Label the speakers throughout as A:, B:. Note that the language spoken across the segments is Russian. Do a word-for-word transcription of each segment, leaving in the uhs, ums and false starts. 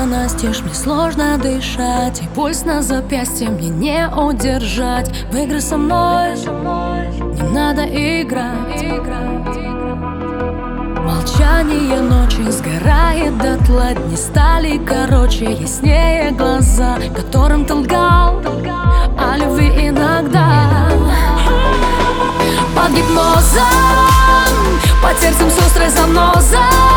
A: окна настежь, мне сложно дышать, и пульс на запястье мне не удержать. В игры со мной не надо играть. Молчание ночи сгорает дотла, дни стали короче, яснее глаза, которым ты лгал о любви иногда. Под гипнозом, под сердцем с острой занозой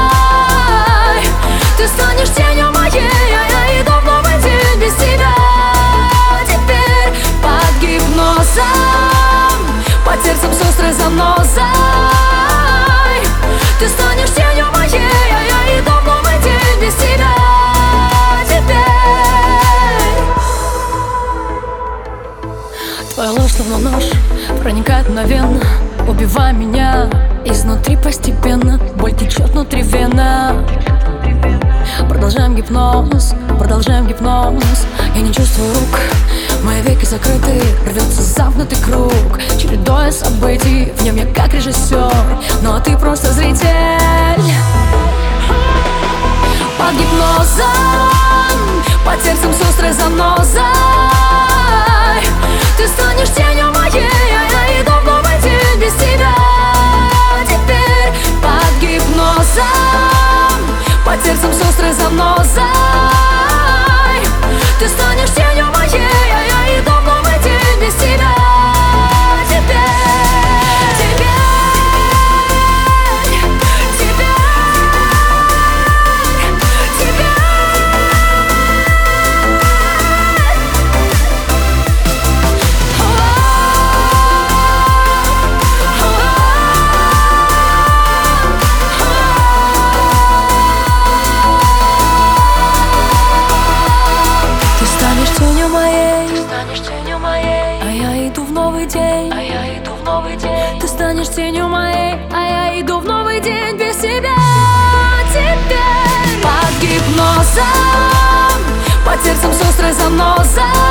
A: ты станешь тенью моей, а я иду в новый день без тебя. Теперь под гипнозом, под сердцем с острой занозой ты станешь тенью моей, а я иду в новый день без тебя. Теперь твоя ложь словно нож проникает мгновенно, убивай меня изнутри постепенно. Боль течет внутри вена. Продолжаем гипноз, продолжаем гипноз. Я не чувствую рук, мои веки закрыты, рвется замкнутый круг, чередуя событий, в нем я как режиссер, но ты просто зритель. Под гипнозом, под сердцем с острой занозой ты станешь тенью моей, а я иду в новый день без тебя. Теперь под гипнозом, под сердцем с острой занозой ты станешь тенью моей, а я иду в новый день без тебя. Теперь, теперь, теперь, теперь. Тенью моей, ты станешь тенью моей, а я иду в новый день, а я иду в новый день. Ты станешь тенью моей, а я иду в новый день без тебя. Теперь под гипнозом, под сердцем с острой занозой